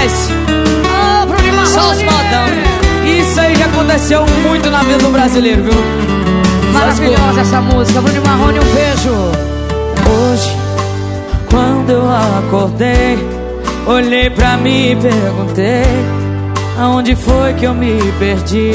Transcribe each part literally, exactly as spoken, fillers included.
S. Ô, Bruno Marrone. Só os modão. Isso aí já aconteceu muito na vida do brasileiro, viu? Maravilhosa essa música. Bruno Marrone, um beijo. Hoje, quando eu acordei, olhei pra mim e perguntei: aonde foi que eu me perdi?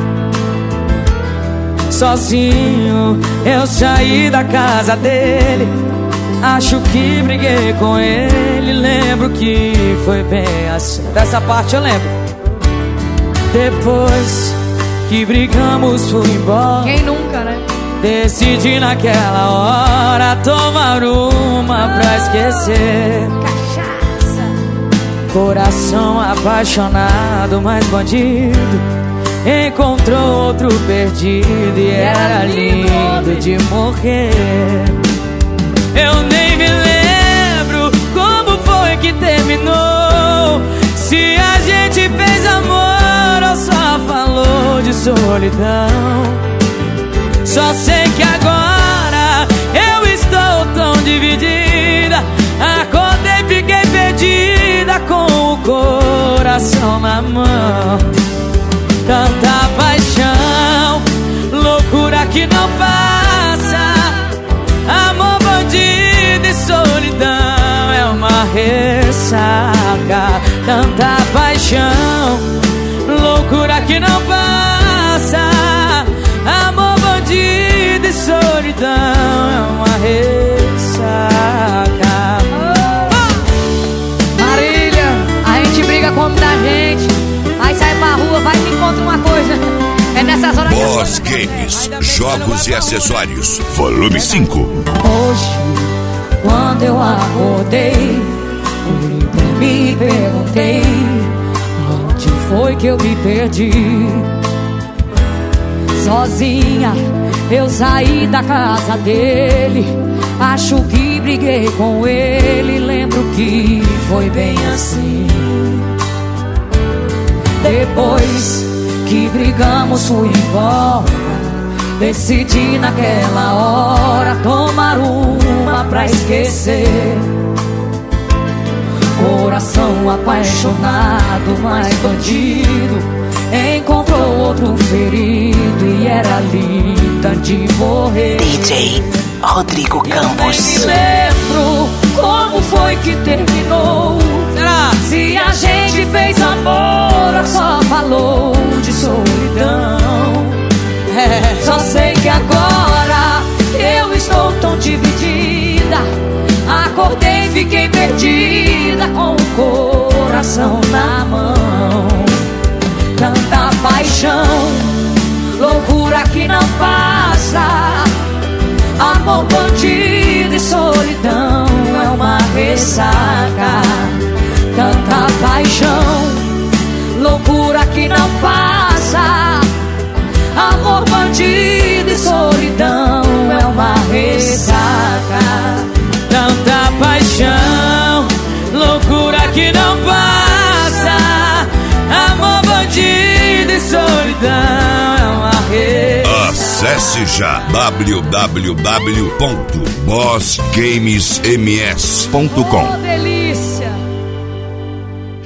Sozinho eu saí da casa dele, acho que briguei com ele. Lembro que foi bem assim. Dessa parte eu lembro. Depois que brigamos fui embora. Quem nunca, né? Decidi naquela hora tomar uma pra esquecer. Cachaça. Coração apaixonado, mas bandido encontrou outro perdido e era lindo de morrer. Eu nem me lembro como foi que terminou, se a gente fez amor ou só falou de solidão. Só sei que agora eu estou tão dividida. Acordei, fiquei perdida com o coração na mão. Tanta paixão, loucura que não passa. Amor, bandido e solidão é uma ressaca. Tanta paixão, loucura que não passa. Amor, bandido e solidão é uma ressaca. Marília, a gente briga com muita gente, aí sai pra rua, vai e encontra uma coisa. É nessas horas que Boss Games, jogos e acessórios, volume cinco. Hoje, quando eu acordei, olhei pra mim e perguntei: onde foi que eu me perdi? Sozinha eu saí da casa dele, acho que briguei com ele. Lembro que foi bem assim. Depois que brigamos fui embora, decidi naquela hora tomar uma pra esquecer. Coração apaixonado, mas bandido encontrou outro ferido e era linda de morrer. D J Rodrigo Campos. Eu nem me lembro como foi que terminou. Será? Se a gente fez amor ou só falou de solidão. É. Só sei que agora eu estou tão dividida. Acordei, fiquei perdida com o coração na mão. Tanta paixão, loucura que não passa. Amor, bandido e solidão é uma ressaca. Tanta paixão, loucura que não passa. Amor, bandido e solidão é uma ressaca. Tanta paixão, loucura que não passa. Amor, bandido e solidão é uma ressaca. Acesse já w w w ponto boss games m s ponto com.